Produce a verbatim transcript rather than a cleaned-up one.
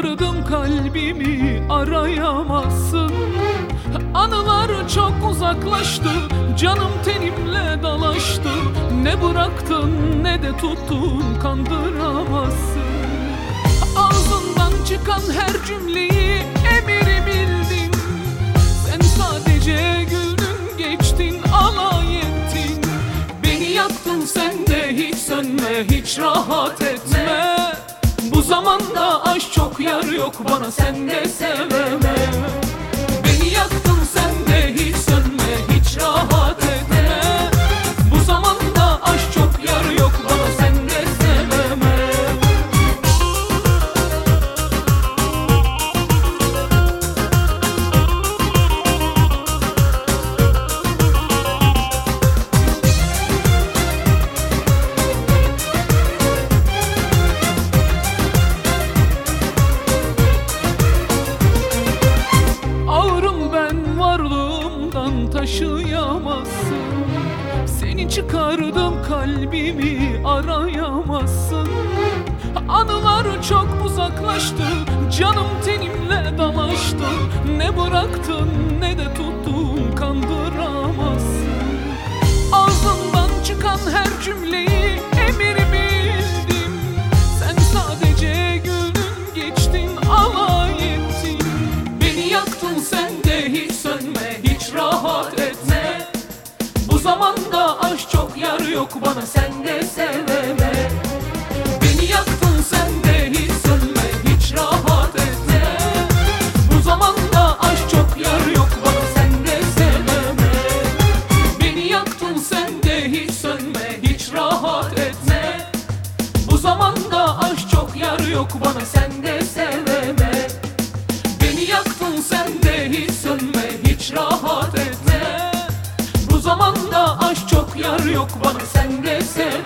çıkardım kalbimi arayamazsın. Anılar çok uzaklaştı, canım tenimle dalaştı. Ne bıraktın ne de tuttun, kandıramazsın. Ağzından çıkan her cümleyi emiri bildin. Sen sadece güldün geçtin, alay ettin. Beni yaktın sen de hiç sönme, hiç rahat etme. Bu zamanda aşk çok, yar yok bana, sen de seveme. Beni yaktın sen de hiç sönme, hiç rahat etme. Bu zamanda aşk çok, yar yok bana, sen de seveme. Taşıyamazsın. Seni çıkardım kalbimi arayamazsın. Anılar çok uzaklaştı, canım tenimle dalaştı. Ne bıraktın ne de tuttun, kandıramazsın. Ağzından çıkan her cümleyi emir bildim. Sen sadece güldün geçtin, alay ettin. Beni yaktın sen de hiç sönme, hiç rahat etme. Bu zamanda aşk çok, yar yok bana, sen de seveme. Beni yaktın sen de hiç sönme, hiç rahat etme. Bu zamanda aşk çok, yar yok bana, sen de seveme. Beni yaktın sen de hiç sönme, hiç rahat etme. Bu zamanda aşk çok, yar yok bana, sen de seveme. Beni yaktın sen de hiç sönme, hiç rahat etme. Bu zamanda aşk çok, yar yok bana, sen de sev.